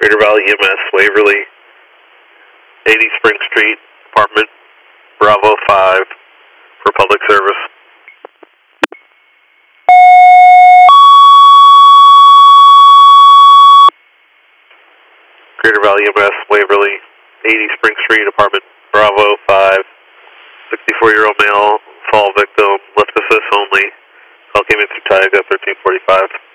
Greater Valley EMS, Waverly, 80 Spring Street, apartment Bravo 5 for public service. Greater Valley EMS, Waverly, 80 Spring Street, apartment Bravo 5, 64-year-old male, fall victim, left assist only. Call came in through Tioga 1345.